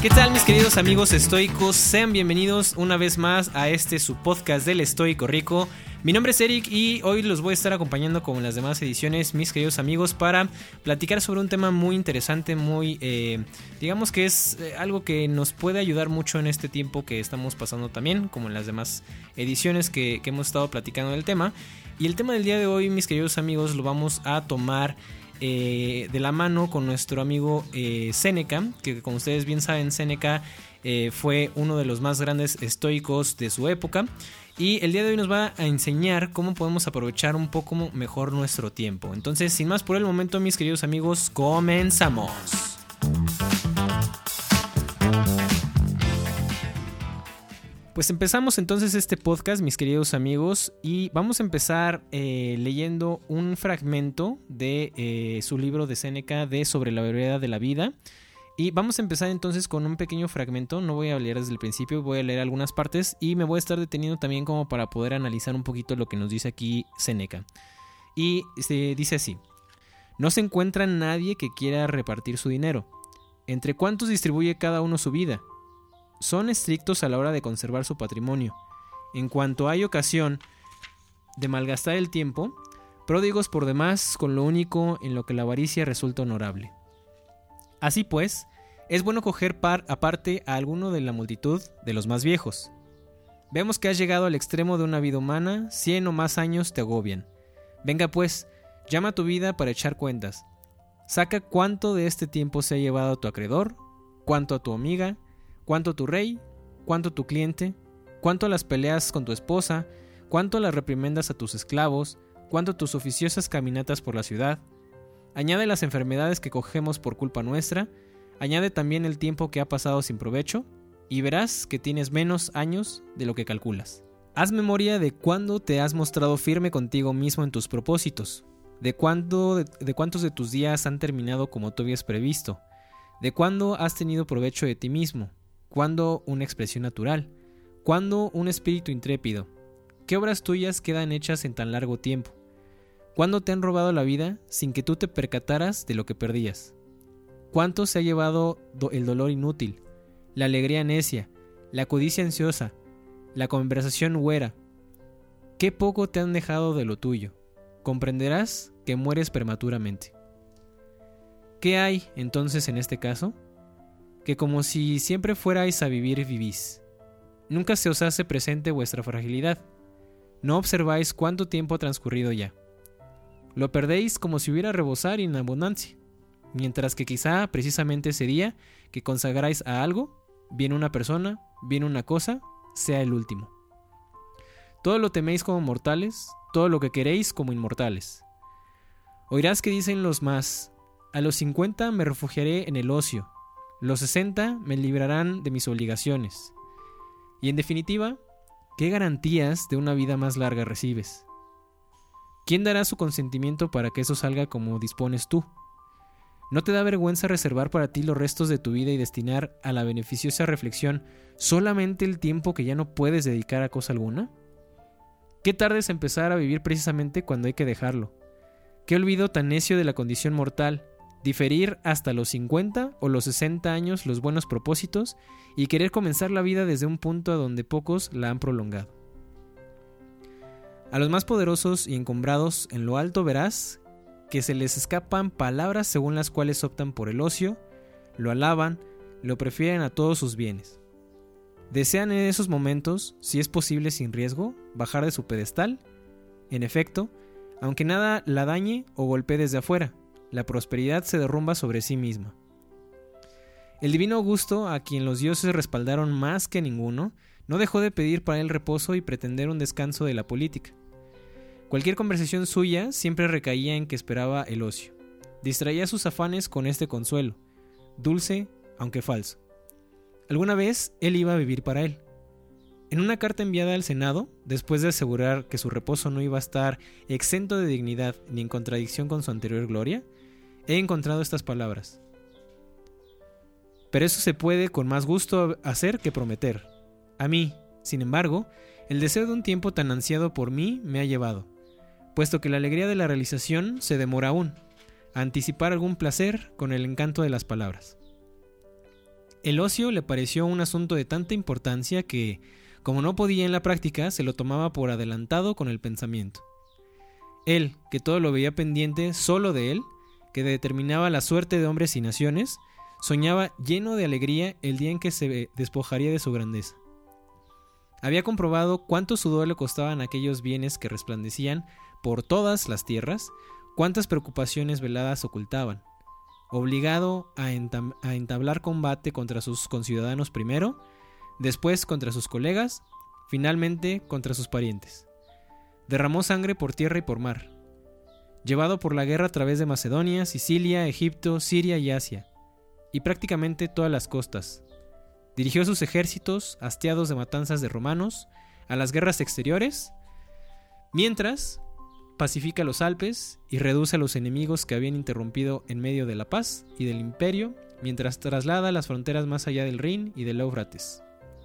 ¿Qué tal, mis queridos amigos estoicos? Sean bienvenidos una vez más a su podcast del Estoico Rico. Mi nombre es Eric y hoy los voy a estar acompañando como en las demás ediciones, mis queridos amigos, para platicar sobre un tema muy interesante, digamos que es algo que nos puede ayudar mucho en este tiempo que estamos pasando también, como en las demás ediciones que hemos estado platicando del tema. Y el tema del día de hoy, mis queridos amigos, lo vamos a tomar de la mano con nuestro amigo Séneca, que como ustedes bien saben, Séneca fue uno de los más grandes estoicos de su época, y el día de hoy nos va a enseñar cómo podemos aprovechar un poco mejor nuestro tiempo. Entonces, sin más por el momento, mis queridos amigos, comenzamos. Pues empezamos entonces este podcast, mis queridos amigos, y vamos a empezar leyendo un fragmento de su libro de Séneca de Sobre la brevedad de la vida. Y vamos a empezar entonces con un pequeño fragmento. No voy a leer desde el principio, voy a leer algunas partes y me voy a estar deteniendo también como para poder analizar un poquito lo que nos dice aquí Séneca. Y dice así: no se encuentra nadie que quiera repartir su dinero. ¿Entre cuántos distribuye cada uno su vida? Son estrictos a la hora de conservar su patrimonio. En cuanto hay ocasión de malgastar el tiempo, pródigos por demás con lo único en lo que la avaricia resulta honorable. Así pues, es bueno coger aparte a alguno de la multitud de los más viejos. Vemos que has llegado al extremo de una vida humana, 100 o más años te agobian. Venga pues, llama a tu vida para echar cuentas. Saca cuánto de este tiempo se ha llevado a tu acreedor, cuánto a tu amiga, cuánto a tu rey, cuánto a tu cliente, cuánto a las peleas con tu esposa, cuánto a las reprimendas a tus esclavos, cuánto a tus oficiosas caminatas por la ciudad. Añade las enfermedades que cogemos por culpa nuestra, añade también el tiempo que ha pasado sin provecho, y verás que tienes menos años de lo que calculas. Haz memoria de cuándo te has mostrado firme contigo mismo en tus propósitos, de cuántos de tus días han terminado como tú habías previsto, de cuándo has tenido provecho de ti mismo, cuándo una expresión natural, cuándo un espíritu intrépido, qué obras tuyas quedan hechas en tan largo tiempo, cuándo te han robado la vida sin que tú te percataras de lo que perdías, cuánto se ha llevado el dolor inútil, la alegría necia, la codicia ansiosa, la conversación huera, qué poco te han dejado de lo tuyo. Comprenderás que mueres prematuramente. ¿Qué hay entonces en este caso? Que como si siempre fuerais a vivir, vivís. Nunca se os hace presente vuestra fragilidad. No observáis cuánto tiempo ha transcurrido ya. Lo perdéis como si hubiera rebosar en abundancia, mientras que quizá precisamente ese día que consagráis a algo, bien una persona, bien una cosa, sea el último. Todo lo teméis como mortales, todo lo que queréis como inmortales. Oirás que dicen los más: a los 50 me refugiaré en el ocio, los 60 me librarán de mis obligaciones. Y en definitiva, ¿qué garantías de una vida más larga recibes? ¿Quién dará su consentimiento para que eso salga como dispones tú? ¿No te da vergüenza reservar para ti los restos de tu vida y destinar a la beneficiosa reflexión solamente el tiempo que ya no puedes dedicar a cosa alguna? ¿Qué tardes empezar a vivir precisamente cuando hay que dejarlo? ¿Qué olvido tan necio de la condición mortal? Diferir hasta los 50 o los 60 años los buenos propósitos y querer comenzar la vida desde un punto a donde pocos la han prolongado. A los más poderosos y encumbrados en lo alto verás que se les escapan palabras según las cuales optan por el ocio, lo alaban, lo prefieren a todos sus bienes. Desean en esos momentos, si es posible sin riesgo, bajar de su pedestal. En efecto, aunque nada la dañe o golpee desde afuera, la prosperidad se derrumba sobre sí misma. El divino Augusto, a quien los dioses respaldaron más que ninguno, no dejó de pedir para él reposo y pretender un descanso de la política. Cualquier conversación suya siempre recaía en que esperaba el ocio. Distraía sus afanes con este consuelo, dulce aunque falso. Alguna vez él iba a vivir para él. En una carta enviada al Senado, después de asegurar que su reposo no iba a estar exento de dignidad ni en contradicción con su anterior gloria, he encontrado estas palabras: pero eso se puede con más gusto hacer que prometer. A mí, sin embargo, el deseo de un tiempo tan ansiado por mí me ha llevado, puesto que la alegría de la realización se demora aún, a anticipar algún placer con el encanto de las palabras. El ocio le pareció un asunto de tanta importancia que, como no podía en la práctica, se lo tomaba por adelantado con el pensamiento. Él, que todo lo veía pendiente solo de él, que determinaba la suerte de hombres y naciones, soñaba lleno de alegría el día en que se despojaría de su grandeza. Había comprobado cuánto sudor le costaban aquellos bienes que resplandecían por todas las tierras, cuántas preocupaciones veladas ocultaban. Obligado a entablar combate contra sus conciudadanos primero, después contra sus colegas, finalmente contra sus parientes. Derramó sangre por tierra y por mar. Llevado por la guerra a través de Macedonia, Sicilia, Egipto, Siria y Asia, y prácticamente todas las costas. Dirigió sus ejércitos, hastiados de matanzas de romanos, a las guerras exteriores, mientras pacifica los Alpes y reduce a los enemigos que habían interrumpido en medio de la paz y del imperio, mientras traslada las fronteras más allá del Rin y del Éufrates.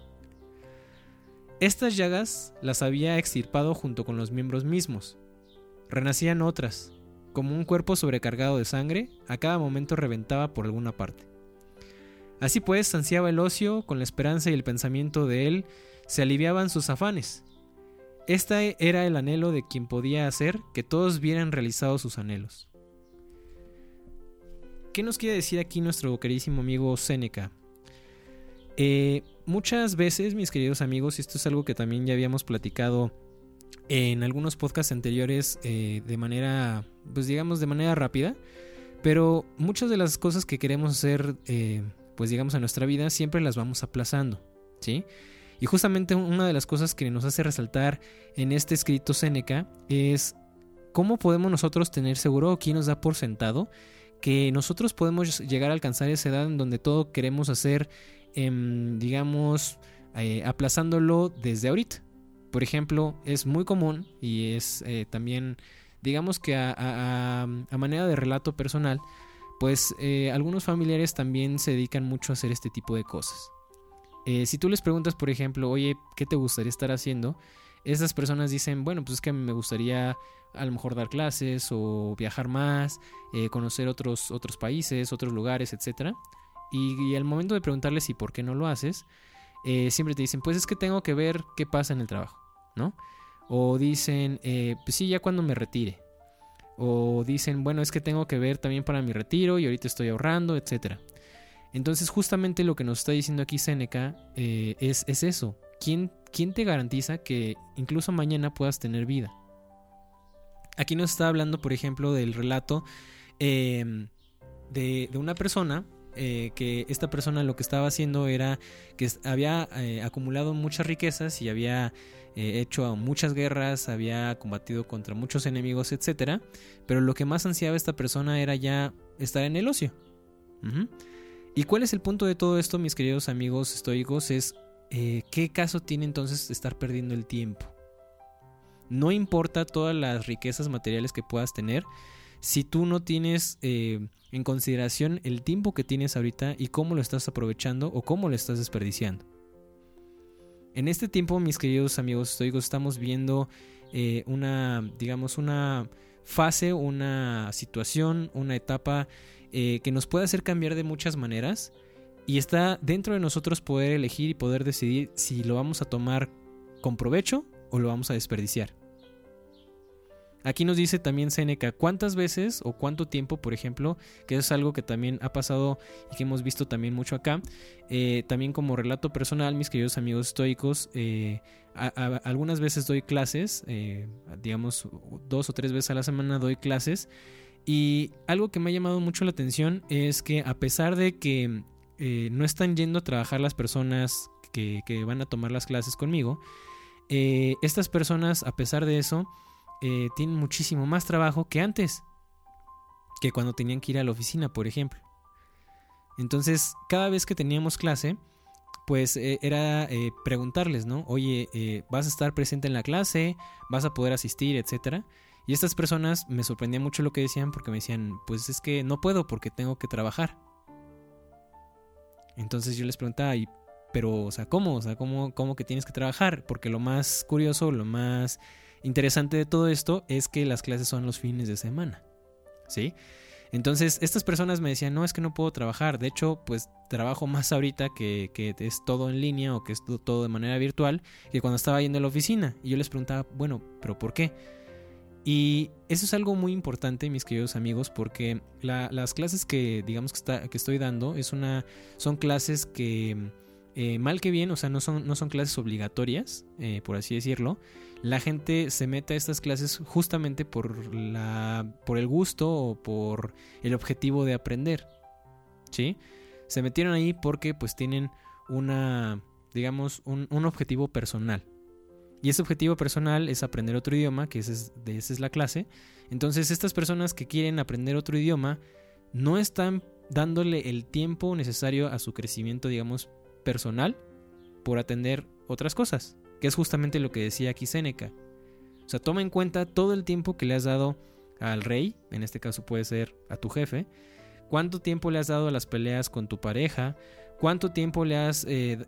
Estas llagas las había extirpado junto con los miembros mismos. Renacían otras, como un cuerpo sobrecargado de sangre, a cada momento reventaba por alguna parte. Así pues, ansiaba el ocio, con la esperanza y el pensamiento de él, se aliviaban sus afanes. Este era el anhelo de quien podía hacer que todos vieran realizados sus anhelos. ¿Qué nos quiere decir aquí nuestro queridísimo amigo Séneca? Muchas veces, mis queridos amigos, y esto es algo que también ya habíamos platicado en algunos podcasts anteriores de manera, pues digamos, de manera rápida, pero muchas de las cosas que queremos hacer, pues digamos, en nuestra vida siempre las vamos aplazando, ¿sí? Y justamente una de las cosas que nos hace resaltar en este escrito Séneca es cómo podemos nosotros tener seguro, o quién nos da por sentado, que nosotros podemos llegar a alcanzar esa edad en donde todo queremos hacer, digamos, aplazándolo desde ahorita. Por ejemplo, es muy común y es también, digamos que a manera de relato personal, pues algunos familiares también se dedican mucho a hacer este tipo de cosas. Si tú les preguntas, por ejemplo, oye, ¿qué te gustaría estar haciendo? Esas personas dicen, bueno, pues es que a mí me gustaría a lo mejor dar clases o viajar más, conocer otros países, otros lugares, etc. Y al momento de preguntarles y por qué no lo haces, siempre te dicen, pues es que tengo que ver qué pasa en el trabajo, ¿no? O dicen, pues sí, ya cuando me retire. O dicen, bueno, es que tengo que ver también para mi retiro y ahorita estoy ahorrando, etc. Entonces justamente lo que nos está diciendo aquí Séneca es eso. ¿Quién te garantiza que incluso mañana puedas tener vida? Aquí nos está hablando, por ejemplo, del relato de una persona, que esta persona lo que estaba haciendo era que había acumulado muchas riquezas y había hecho muchas guerras, había combatido contra muchos enemigos, etc. Pero lo que más ansiaba esta persona era ya estar en el ocio. ¿Y cuál es el punto de todo esto, mis queridos amigos estoicos? Es ¿qué caso tiene entonces estar perdiendo el tiempo? No importa todas las riquezas materiales que puedas tener, si tú no tienes en consideración el tiempo que tienes ahorita y cómo lo estás aprovechando o cómo lo estás desperdiciando. En este tiempo, mis queridos amigos estoicos, estamos viendo una fase, una situación, una etapa que nos puede hacer cambiar de muchas maneras, y está dentro de nosotros poder elegir y poder decidir si lo vamos a tomar con provecho o lo vamos a desperdiciar. Aquí nos dice también Séneca cuántas veces o cuánto tiempo, por ejemplo, que eso es algo que también ha pasado y que hemos visto también mucho acá, también como relato personal, mis queridos amigos estoicos, algunas veces doy clases, digamos 2 o 3 veces a la semana doy clases, y algo que me ha llamado mucho la atención es que a pesar de que no están yendo a trabajar las personas que van a tomar las clases conmigo, estas personas, a pesar de eso, tienen muchísimo más trabajo que antes, que cuando tenían que ir a la oficina, por ejemplo. Entonces, cada vez que teníamos clase, pues era preguntarles, ¿no? Oye, ¿vas a estar presente en la clase? ¿Vas a poder asistir? Etcétera. Y estas personas me sorprendía mucho lo que decían, porque me decían, pues es que no puedo porque tengo que trabajar. Entonces yo les preguntaba, pero, o sea, ¿cómo? O sea, ¿cómo que tienes que trabajar? Porque lo más curioso, lo más interesante de todo esto es que las clases son los fines de semana, ¿sí? Entonces estas personas me decían, no, es que no puedo trabajar. De hecho, pues trabajo más ahorita que es todo en línea o que es todo de manera virtual que cuando estaba yendo a la oficina. Y yo les preguntaba, bueno, ¿pero por qué? Y eso es algo muy importante, mis queridos amigos, porque las clases que digamos que estoy dando son clases que mal que bien, o sea, no son clases obligatorias, por así decirlo. La gente se mete a estas clases justamente por el gusto o por el objetivo de aprender, ¿sí? Se metieron ahí porque pues tienen digamos, un objetivo personal. Y ese objetivo personal es aprender otro idioma, que esa es la clase. Entonces estas personas que quieren aprender otro idioma no están dándole el tiempo necesario a su crecimiento, digamos, personal por atender otras cosas, que es justamente lo que decía aquí Séneca. O sea, toma en cuenta todo el tiempo que le has dado al rey, en este caso puede ser a tu jefe, cuánto tiempo le has dado a las peleas con tu pareja, cuánto tiempo le has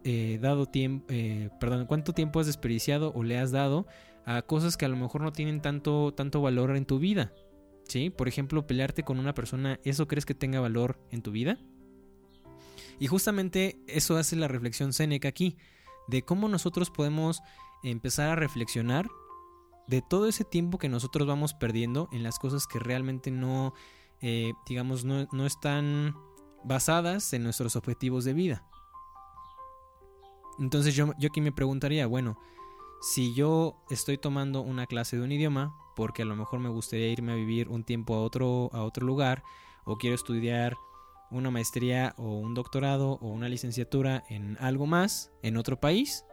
cuánto tiempo has desperdiciado o le has dado a cosas que a lo mejor no tienen tanto valor en tu vida, ¿sí? Por ejemplo, pelearte con una persona, ¿eso crees que tenga valor en tu vida? Y justamente eso hace la reflexión Séneca aquí, de cómo nosotros podemos empezar a reflexionar de todo ese tiempo que nosotros vamos perdiendo en las cosas que realmente no están basadas en nuestros objetivos de vida. Entonces yo aquí me preguntaría, bueno, si yo estoy tomando una clase de un idioma, porque a lo mejor me gustaría irme a vivir un tiempo a otro lugar, o quiero estudiar una maestría o un doctorado o una licenciatura en algo más, en otro país,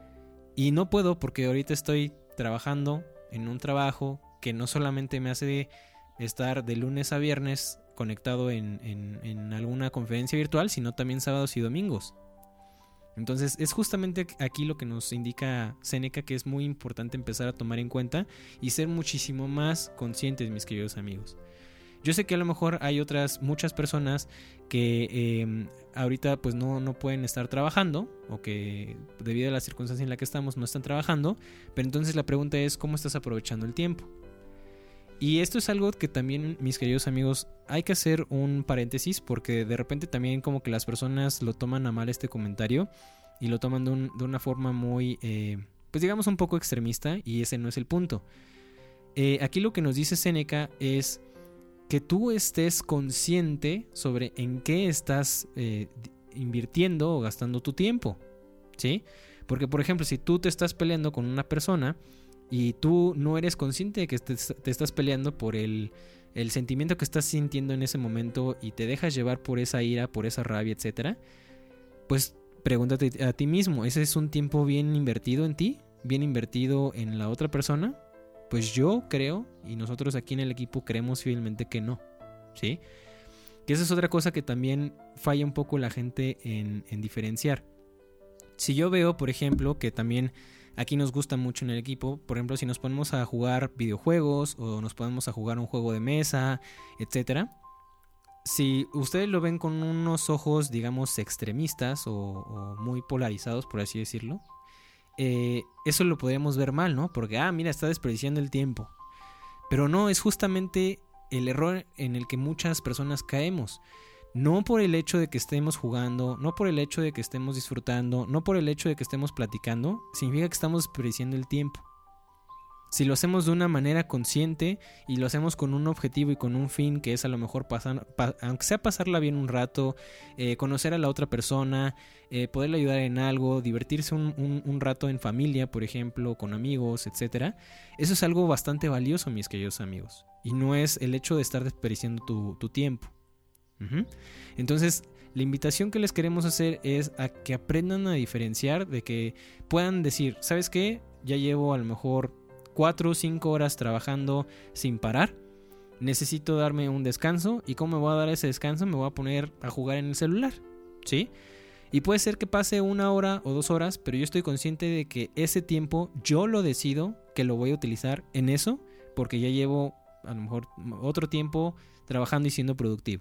y no puedo porque ahorita estoy trabajando en un trabajo que no solamente me hace estar de lunes a viernes conectado en alguna conferencia virtual, sino también sábados y domingos. Entonces es justamente aquí lo que nos indica Séneca, que es muy importante empezar a tomar en cuenta y ser muchísimo más conscientes, mis queridos amigos. Yo sé que a lo mejor hay muchas personas que ahorita pues no pueden estar trabajando, o que debido a la circunstancia en la que estamos no están trabajando, pero entonces la pregunta es, ¿cómo estás aprovechando el tiempo? Y esto es algo que también, mis queridos amigos, hay que hacer un paréntesis, porque de repente también como que las personas lo toman a mal este comentario y lo toman de una forma muy, pues digamos un poco extremista, y ese no es el punto. Aquí lo que nos dice Séneca es que tú estés consciente sobre en qué estás invirtiendo o gastando tu tiempo, ¿sí? Porque, por ejemplo, si tú te estás peleando con una persona y tú no eres consciente de que te estás peleando por el sentimiento que estás sintiendo en ese momento y te dejas llevar por esa ira, por esa rabia, etcétera, pues pregúntate a ti mismo, ¿ese es un tiempo bien invertido en ti? ¿Bien invertido en la otra persona? Pues yo creo, y nosotros aquí en el equipo creemos fielmente que no, ¿sí? Que esa es otra cosa que también falla un poco la gente en diferenciar. Si yo veo, por ejemplo, que también aquí nos gusta mucho en el equipo, por ejemplo, si nos ponemos a jugar videojuegos o nos ponemos a jugar un juego de mesa, etcétera, si ustedes lo ven con unos ojos, digamos, extremistas o muy polarizados, por así decirlo, eso lo podríamos ver mal, ¿no? Porque, mira, está desperdiciando el tiempo. Pero no, es justamente el error en el que muchas personas caemos. No por el hecho de que estemos jugando, no por el hecho de que estemos disfrutando, no por el hecho de que estemos platicando, significa que estamos desperdiciando el tiempo. Si lo hacemos de una manera consciente y lo hacemos con un objetivo y con un fin, que es a lo mejor aunque sea pasarla bien un rato, conocer a la otra persona, poderle ayudar en algo, divertirse un rato en familia, por ejemplo, con amigos, etcétera, eso es algo bastante valioso, mis queridos amigos, y no es el hecho de estar desperdiciando tu tiempo. Entonces, la invitación que les queremos hacer es a que aprendan a diferenciar, de que puedan decir, ¿sabes qué? Ya llevo a lo mejor 4 o 5 horas trabajando sin parar, necesito darme un descanso. ¿Y cómo me voy a dar ese descanso? Me voy a poner a jugar en el celular, ¿sí? Y puede ser que pase 1 hora o 2 horas, pero yo estoy consciente de que ese tiempo yo lo decido que lo voy a utilizar en eso, porque ya llevo a lo mejor otro tiempo trabajando y siendo productivo.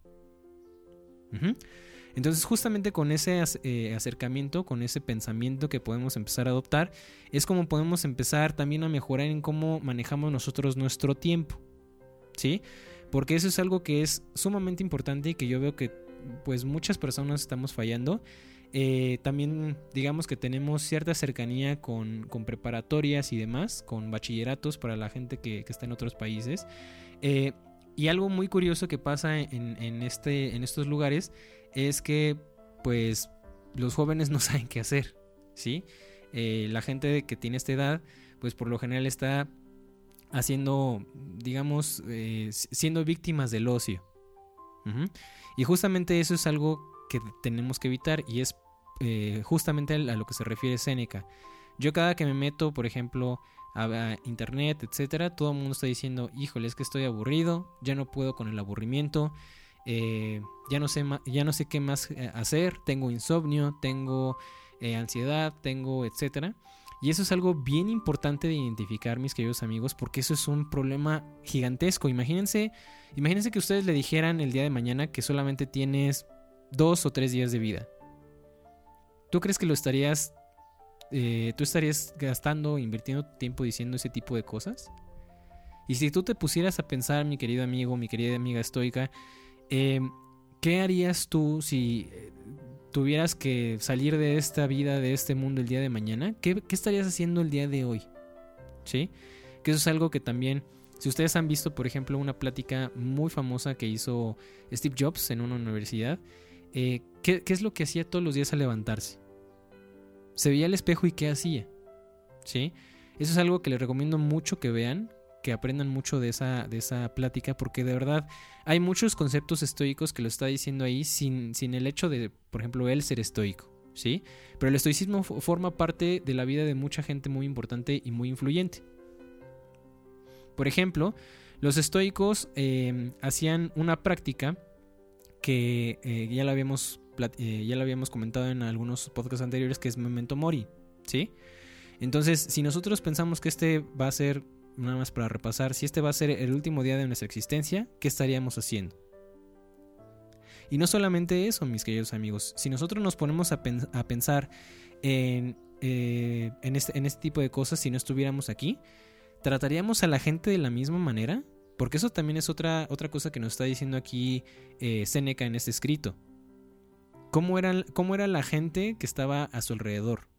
Entonces, justamente con ese acercamiento, con ese pensamiento que podemos empezar a adoptar, es como podemos empezar también a mejorar en cómo manejamos nosotros nuestro tiempo, ¿sí? porque eso es algo que es sumamente importante y que yo veo que pues muchas personas estamos fallando. También digamos que tenemos cierta cercanía con preparatorias y demás, con bachilleratos para la gente que está en otros países. Y algo muy curioso que pasa en estos lugares es que pues los jóvenes no saben qué hacer, ¿sí? La gente que tiene esta edad pues por lo general está haciendo, digamos, siendo víctimas del ocio. Y justamente eso es algo que tenemos que evitar y es justamente a lo que se refiere Séneca. Yo cada que me meto, por ejemplo, a internet, etcétera, todo el mundo está diciendo, híjole, es que estoy aburrido, ya no puedo con el aburrimiento, ya no sé qué más hacer, tengo insomnio, tengo ansiedad, tengo etcétera. Y eso es algo bien importante de identificar, mis queridos amigos, porque eso es un problema gigantesco. Imagínense que ustedes le dijeran el día de mañana que solamente tienes 2 o 3 días de vida. ¿Tú crees que tú estarías gastando, invirtiendo tu tiempo diciendo ese tipo de cosas? Y si tú te pusieras a pensar, mi querido amigo, mi querida amiga estoica, ¿qué harías tú si tuvieras que salir de esta vida, de este mundo el día de mañana? ¿Qué estarías haciendo el día de hoy? ¿Sí? Que eso es algo que también, si ustedes han visto, por ejemplo, una plática muy famosa que hizo Steve Jobs en una universidad, ¿qué es lo que hacía todos los días al levantarse? Se veía al espejo y ¿qué hacía? ¿Sí? Eso es algo que les recomiendo mucho que vean, que aprendan mucho de esa plática, porque de verdad hay muchos conceptos estoicos que lo está diciendo ahí sin el hecho de, por ejemplo, él ser estoico, ¿sí? Pero el estoicismo forma parte de la vida de mucha gente muy importante y muy influyente. Por ejemplo, los estoicos hacían una práctica que ya la habíamos comentado en algunos podcasts anteriores, que es Memento Mori, ¿sí? Entonces, si nosotros pensamos que este va a ser, nada más para repasar, si este va a ser el último día de nuestra existencia, ¿qué estaríamos haciendo? Y no solamente eso, mis queridos amigos, si nosotros nos ponemos a pensar en este tipo de cosas, si no estuviéramos aquí, ¿trataríamos a la gente de la misma manera? Porque eso también es otra cosa que nos está diciendo aquí Séneca en este escrito. ¿Cómo era la gente que estaba a su alrededor?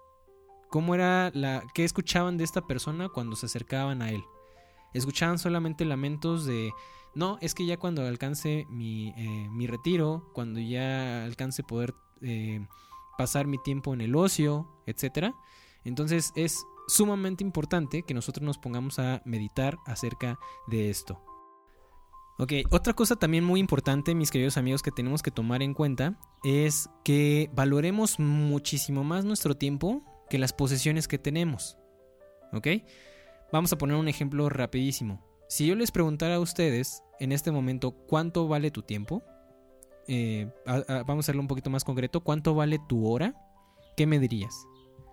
¿Qué escuchaban de esta persona cuando se acercaban a él? ¿Escuchaban solamente lamentos de, no, es que ya cuando alcance mi retiro, cuando ya alcance poder pasar mi tiempo en el ocio, etcétera? Entonces es sumamente importante que nosotros nos pongamos a meditar acerca de esto. Ok, otra cosa también muy importante, mis queridos amigos, que tenemos que tomar en cuenta es que valoremos muchísimo más nuestro tiempo que las posesiones que tenemos. ¿Ok? Vamos a poner un ejemplo rapidísimo. Si yo les preguntara a ustedes en este momento cuánto vale tu tiempo, vamos a hacerlo un poquito más concreto, ¿cuánto vale tu hora? ¿Qué me dirías?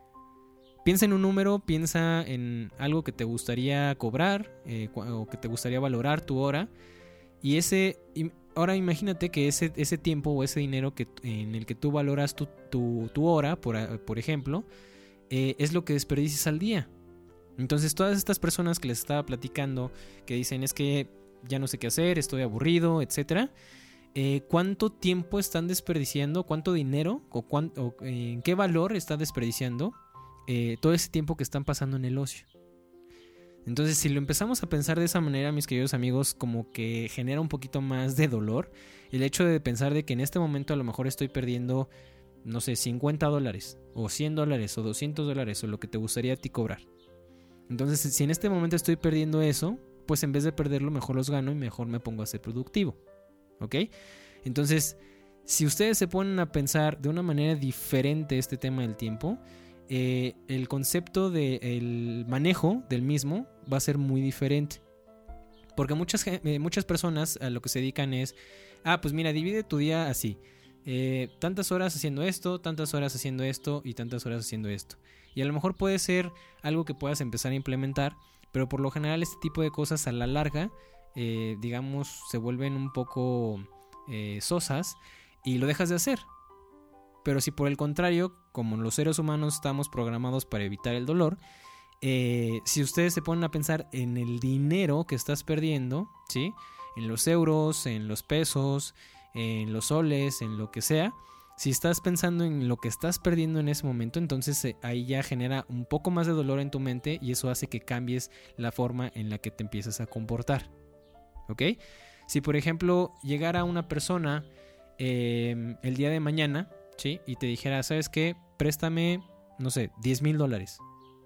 Piensa en un número, piensa en algo que te gustaría cobrar o que te gustaría valorar tu hora. Y ahora imagínate que ese tiempo o ese dinero en el que tú valoras tu hora, por ejemplo, es lo que desperdicias al día. Entonces todas estas personas que les estaba platicando, que dicen es que ya no sé qué hacer, estoy aburrido, etcétera, ¿cuánto tiempo están desperdiciando? ¿Cuánto dinero o en qué valor está desperdiciando todo ese tiempo que están pasando en el ocio? Entonces, si lo empezamos a pensar de esa manera, mis queridos amigos, como que genera un poquito más de dolor el hecho de pensar de que en este momento a lo mejor estoy perdiendo, no sé, $50 o $100 o $200 o lo que te gustaría a ti cobrar. Entonces, si en este momento estoy perdiendo eso, pues en vez de perderlo, mejor los gano y mejor me pongo a ser productivo. ¿Ok? Entonces, si ustedes se ponen a pensar de una manera diferente este tema del tiempo, el concepto del manejo del mismo va a ser muy diferente. Porque muchas personas a lo que se dedican es, pues mira, divide tu día así. Tantas horas haciendo esto, tantas horas haciendo esto y tantas horas haciendo esto. Y a lo mejor puede ser algo que puedas empezar a implementar, pero por lo general este tipo de cosas a la larga, digamos, se vuelven un poco sosas y lo dejas de hacer. Pero si por el contrario, como los seres humanos estamos programados para evitar el dolor, si ustedes se ponen a pensar en el dinero que estás perdiendo, ¿sí? en los euros, en los pesos, en los soles, en lo que sea. Si estás pensando en lo que estás perdiendo en ese momento, entonces ahí ya genera un poco más de dolor en tu mente y eso hace que cambies la forma en la que te empiezas a comportar. ¿Ok? Si por ejemplo llegara una persona el día de mañana, ¿sí? Y te dijera, ¿sabes qué? Préstame, no sé, $10,000.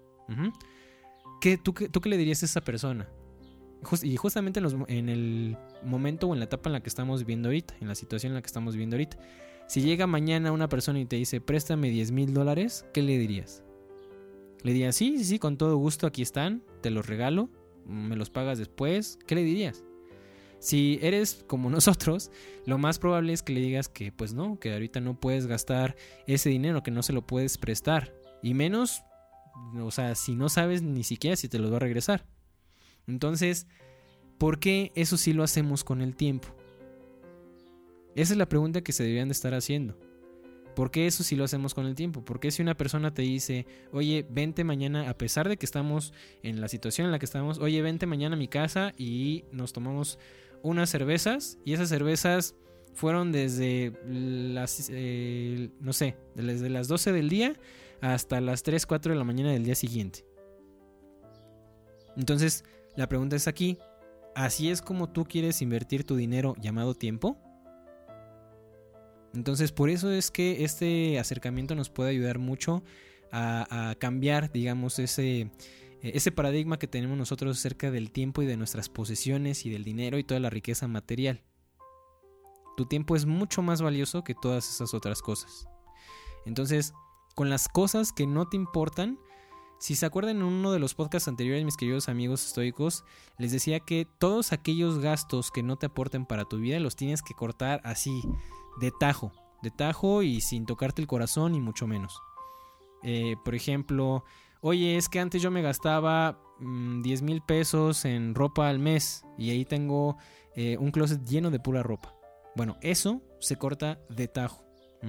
¿Tú qué le dirías a esa persona? Y justamente en el momento o en la etapa en la que estamos viviendo ahorita, en la situación en la que estamos viviendo ahorita. Si llega mañana una persona y te dice, préstame $10,000, ¿qué le dirías? ¿Le dirías, sí, con todo gusto, aquí están, te los regalo, me los pagas después? ¿Qué le dirías? Si eres como nosotros, lo más probable es que le digas que pues no, que ahorita no puedes gastar ese dinero, que no se lo puedes prestar. Y menos, o sea, si no sabes ni siquiera si te los va a regresar. Entonces, ¿por qué eso sí lo hacemos con el tiempo? Esa es la pregunta que se deberían de estar haciendo. ¿Por qué eso sí lo hacemos con el tiempo? ¿Por qué si una persona te dice, oye, vente mañana, a pesar de que estamos en la situación en la que estamos, oye, vente mañana a mi casa y nos tomamos unas cervezas, y esas cervezas fueron desde las, no sé, desde las 12 del día hasta las 3, 4 de la mañana del día siguiente? Entonces, la pregunta es aquí, ¿así es como tú quieres invertir tu dinero llamado tiempo? Entonces, por eso es que este acercamiento nos puede ayudar mucho a cambiar, digamos, ese paradigma que tenemos nosotros acerca del tiempo y de nuestras posesiones y del dinero y toda la riqueza material. Tu tiempo es mucho más valioso que todas esas otras cosas. Entonces, con las cosas que no te importan, si se acuerdan en uno de los podcasts anteriores, mis queridos amigos estoicos, les decía que todos aquellos gastos que no te aporten para tu vida los tienes que cortar así, de tajo y sin tocarte el corazón y mucho menos. Por ejemplo, oye, es que antes yo me gastaba 10,000 pesos en ropa al mes y ahí tengo un closet lleno de pura ropa. Bueno, eso se corta de tajo.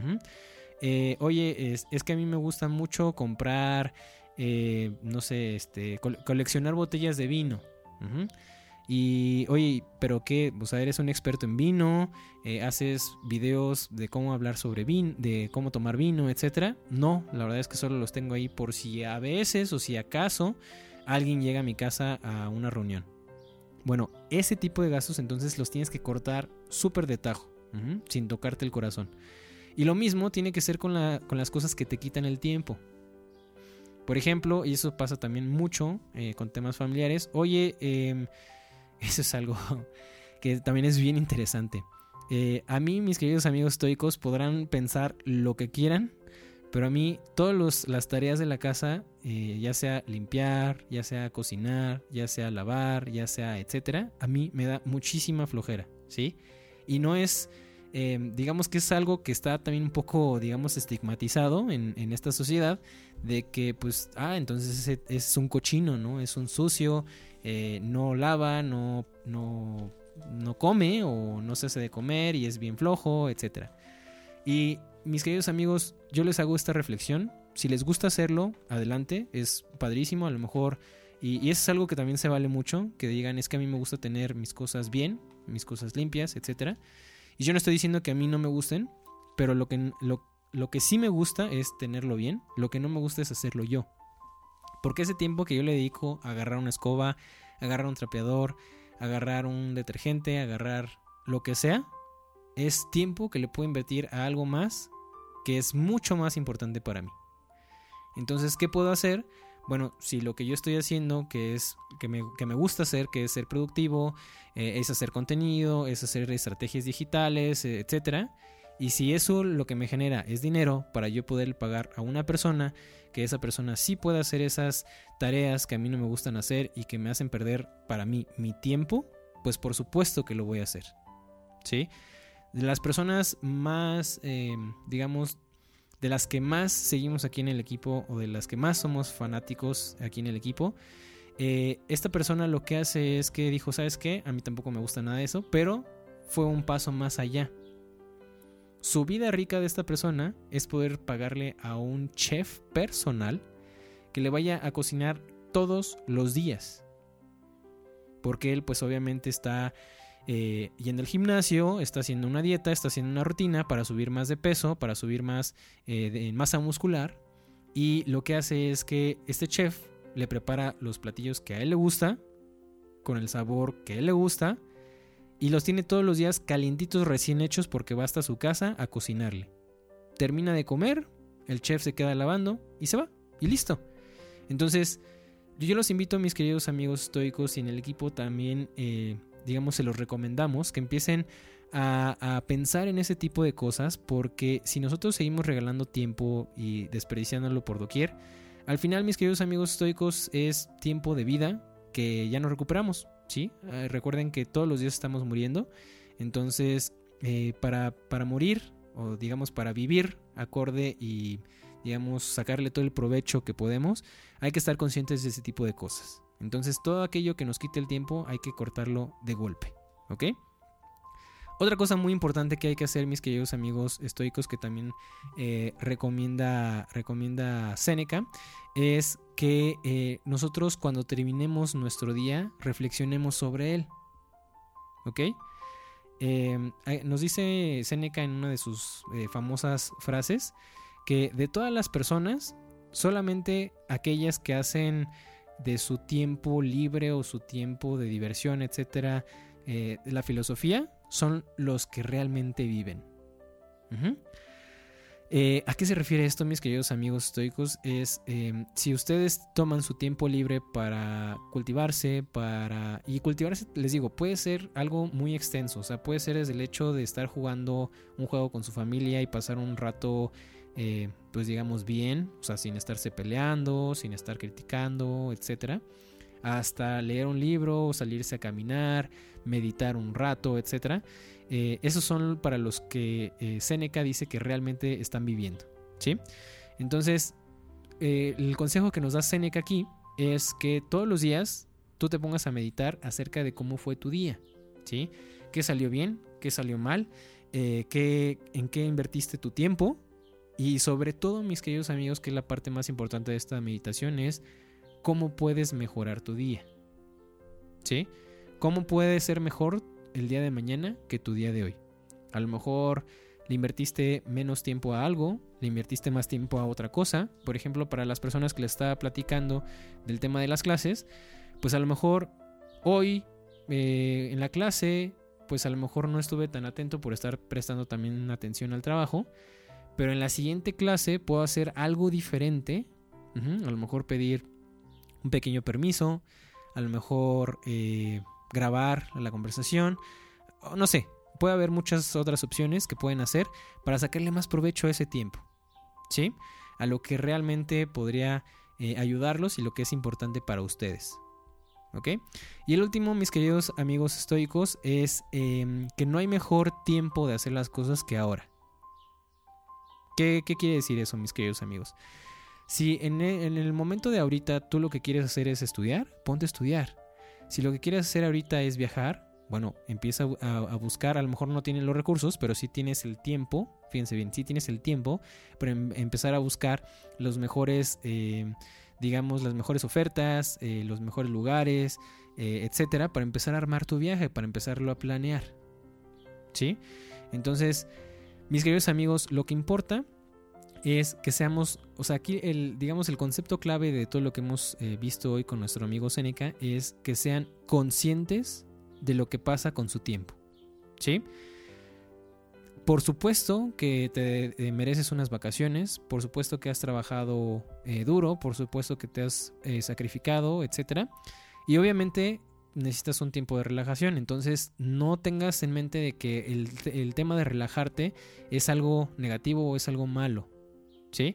Oye, es que a mí me gusta mucho comprar, no sé, coleccionar botellas de vino. Y oye, ¿pero qué? O sea, eres un experto en vino, haces videos de cómo hablar sobre vino, de cómo tomar vino, etcétera. No, la verdad es que solo los tengo ahí por si a veces o si acaso alguien llega a mi casa a una reunión. Bueno, ese tipo de gastos entonces los tienes que cortar súper de tajo, sin tocarte el corazón. Y lo mismo tiene que ser con las cosas que te quitan el tiempo. Por ejemplo, y eso pasa también mucho con temas familiares, oye, eso es algo que también es bien interesante. A mí, mis queridos amigos estoicos, podrán pensar lo que quieran, pero a mí todas las tareas de la casa, ya sea limpiar, ya sea cocinar, ya sea lavar, ya sea etcétera, a mí me da muchísima flojera, ¿sí? Y no es, digamos que es algo que está también un poco, digamos, estigmatizado en esta sociedad, de que pues, entonces es un cochino, ¿no? Es un sucio, no lava, no come o no se hace de comer y es bien flojo, etcétera. Y mis queridos amigos, yo les hago esta reflexión. Si les gusta hacerlo, adelante, es padrísimo, a lo mejor. Y eso es algo que también se vale mucho, que digan, es que a mí me gusta tener mis cosas bien, mis cosas limpias, etcétera. Y yo no estoy diciendo que a mí no me gusten, pero lo que sí me gusta es tenerlo bien, lo que no me gusta es hacerlo yo. Porque ese tiempo que yo le dedico a agarrar una escoba, agarrar un trapeador, agarrar un detergente, agarrar lo que sea, es tiempo que le puedo invertir a algo más que es mucho más importante para mí. Entonces, ¿qué puedo hacer? Bueno, si lo que yo estoy haciendo, que me gusta hacer, que es ser productivo, es hacer contenido, es hacer estrategias digitales, etcétera. Y si eso lo que me genera es dinero para yo poder pagar a una persona, que esa persona sí pueda hacer esas tareas que a mí no me gustan hacer y que me hacen perder para mí mi tiempo, pues por supuesto que lo voy a hacer, ¿sí? De las personas más, digamos, de las que más seguimos aquí en el equipo o de las que más somos fanáticos aquí en el equipo, esta persona lo que hace es que dijo, ¿sabes qué? A mí tampoco me gusta nada de eso, pero fue un paso más allá. Su vida rica de esta persona es poder pagarle a un chef personal que le vaya a cocinar todos los días. Porque él pues obviamente está yendo al gimnasio, está haciendo una dieta, está haciendo una rutina para subir más de peso, para subir más de masa muscular. Y lo que hace es que este chef le prepara los platillos que a él le gusta, con el sabor que a él le gusta, y los tiene todos los días calientitos, recién hechos, porque va hasta su casa a cocinarle. Termina de comer, el chef se queda lavando y se va, y listo. Entonces, yo los invito, mis queridos amigos estoicos, y en el equipo también, se los recomendamos que empiecen a pensar en ese tipo de cosas, porque si nosotros seguimos regalando tiempo y desperdiciándolo por doquier, al final, mis queridos amigos estoicos, es tiempo de vida que ya no recuperamos, ¿sí? Recuerden que todos los días estamos muriendo, entonces para morir, o digamos para vivir acorde y digamos sacarle todo el provecho que podemos, hay que estar conscientes de ese tipo de cosas. Entonces todo aquello que nos quite el tiempo hay que cortarlo de golpe, ¿ok? Otra cosa muy importante que hay que hacer, mis queridos amigos estoicos, que también recomienda Séneca, es que nosotros cuando terminemos nuestro día reflexionemos sobre él, ¿ok? Nos dice Séneca en una de sus famosas frases que de todas las personas, solamente aquellas que hacen de su tiempo libre o su tiempo de diversión, etcétera, la filosofía, son los que realmente viven. ¿A qué se refiere esto, mis queridos amigos estoicos? Es si ustedes toman su tiempo libre para cultivarse, y cultivarse, les digo, puede ser algo muy extenso. O sea, puede ser desde el hecho de estar jugando un juego con su familia y pasar un rato, pues digamos bien, o sea, sin estarse peleando, sin estar criticando, etcétera, hasta leer un libro, salirse a caminar, meditar un rato, etcétera. Esos son para los que Séneca dice que realmente están viviendo, ¿sí? Entonces, el consejo que nos da Séneca aquí es que todos los días tú te pongas a meditar acerca de cómo fue tu día, ¿sí? ¿Qué salió bien? ¿Qué salió mal? ¿En qué invertiste tu tiempo? Y sobre todo, mis queridos amigos, que es la parte más importante de esta meditación, es cómo puedes mejorar tu día, ¿sí? ¿Cómo puede ser mejor el día de mañana que tu día de hoy? A lo mejor le invertiste menos tiempo a algo, le invertiste más tiempo a otra cosa. Por ejemplo, para las personas que les estaba platicando del tema de las clases, pues a lo mejor hoy en la clase, pues a lo mejor no estuve tan atento por estar prestando también atención al trabajo, pero en la siguiente clase puedo hacer algo diferente. A lo mejor pedir un pequeño permiso, a lo mejor grabar la conversación, no sé, puede haber muchas otras opciones que pueden hacer para sacarle más provecho a ese tiempo, ¿sí? A lo que realmente podría ayudarlos y lo que es importante para ustedes, ¿ok? Y el último, mis queridos amigos estoicos, es que no hay mejor tiempo de hacer las cosas que ahora. ¿Qué quiere decir eso, mis queridos amigos? Si en el momento de ahorita tú lo que quieres hacer es estudiar, ponte a estudiar. Si lo que quieres hacer ahorita es viajar, bueno, empieza a buscar. A lo mejor no tienes los recursos, pero sí tienes el tiempo. Fíjense bien, sí tienes el tiempo para empezar a buscar los mejores, las mejores ofertas, los mejores lugares, etcétera, para empezar a armar tu viaje, para empezarlo a planear, ¿sí? Entonces, mis queridos amigos, lo que importa es que seamos, o sea, aquí el concepto clave de todo lo que hemos visto hoy con nuestro amigo Séneca es que sean conscientes de lo que pasa con su tiempo, ¿sí? Por supuesto que te mereces unas vacaciones, por supuesto que has trabajado duro, por supuesto que te has sacrificado, etcétera, y obviamente necesitas un tiempo de relajación. Entonces no tengas en mente de que el tema de relajarte es algo negativo o es algo malo, ¿sí?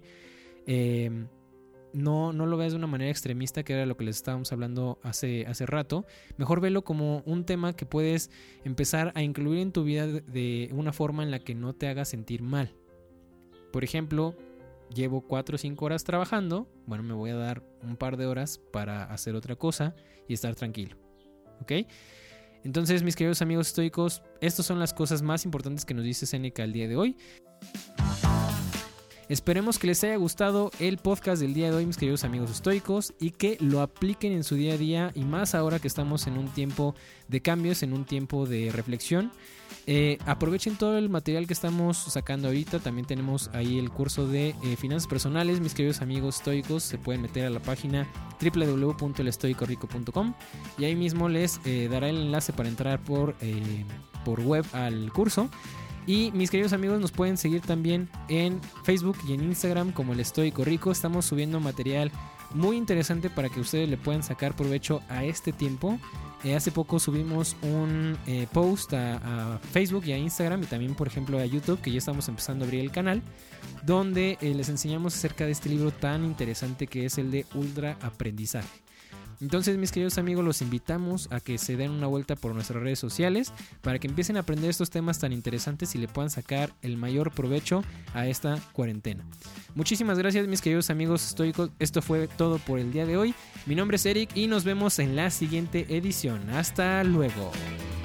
No lo veas de una manera extremista, que era lo que les estábamos hablando hace rato. Mejor velo como un tema que puedes empezar a incluir en tu vida de una forma en la que no te haga sentir mal. Por ejemplo, llevo 4 o 5 horas trabajando, bueno, me voy a dar un par de horas para hacer otra cosa y estar tranquilo, ¿ok? Entonces, mis queridos amigos estoicos, estas son las cosas más importantes que nos dice Séneca el día de hoy. Esperemos que les haya gustado el podcast del día de hoy, mis queridos amigos estoicos, y que lo apliquen en su día a día, y más ahora que estamos en un tiempo de cambios, en un tiempo de reflexión. Aprovechen todo el material que estamos sacando ahorita. También tenemos ahí el curso de finanzas personales, mis queridos amigos estoicos. Se pueden meter a la página www.elestoicorico.com y ahí mismo les dará el enlace para entrar por web al curso. Y mis queridos amigos, nos pueden seguir también en Facebook y en Instagram como El Estoico Rico. Estamos subiendo material muy interesante para que ustedes le puedan sacar provecho a este tiempo. Hace poco subimos un post a Facebook y a Instagram, y también por ejemplo a YouTube, que ya estamos empezando a abrir el canal, donde les enseñamos acerca de este libro tan interesante que es el de Ultra Aprendizaje. Entonces, mis queridos amigos, los invitamos a que se den una vuelta por nuestras redes sociales para que empiecen a aprender estos temas tan interesantes y le puedan sacar el mayor provecho a esta cuarentena. Muchísimas gracias, mis queridos amigos estoicos. Esto fue todo por el día de hoy. Mi nombre es Eric y nos vemos en la siguiente edición. Hasta luego.